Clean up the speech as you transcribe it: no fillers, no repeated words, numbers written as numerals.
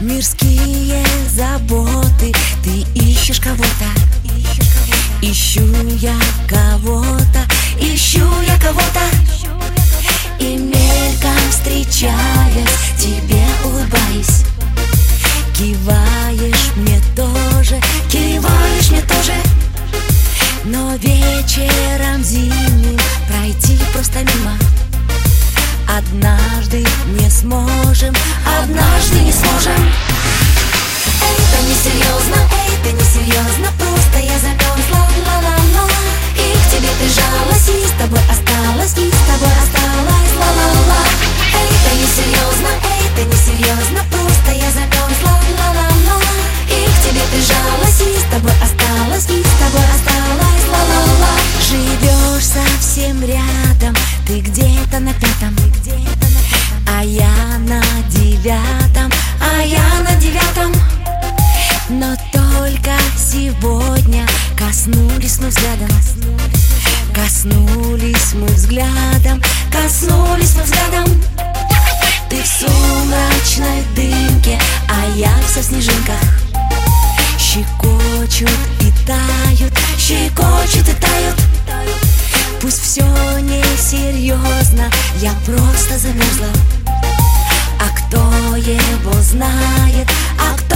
Мирские заботы, ты ищешь кого-то. Ищу я кого-то, ищу я кого-то. И мельком встречаясь, тебе улыбаюсь. Киваешь мне тоже, киваешь мне тоже. Но вечером зимним пройти просто мимо однажды не сможем, однажды не сможем. Это несерьезно, это несерьезно, просто я замерзла, ла-ла-ла. И к тебе прижалась, и с тобой осталась, и с тобой осталась, ла-ла-ла. Это несерьезно, просто я замерзла, ла-ла-ла. И к тебе прижалась, и с тобой осталась, и с тобой осталась, ла-ла-ла. Живешь совсем рядом, ты где-то на пятом, а я на девятом, а я на девятом. Но только сегодня коснулись мы взглядом, коснулись мы взглядом, коснулись мы взглядом. Ты в сумрачной дымке, а я вся в снежинках. Щекочут и тают, щекочут и тают. Пусть все несерьезно, я просто замерзла. А кто его знает, а кто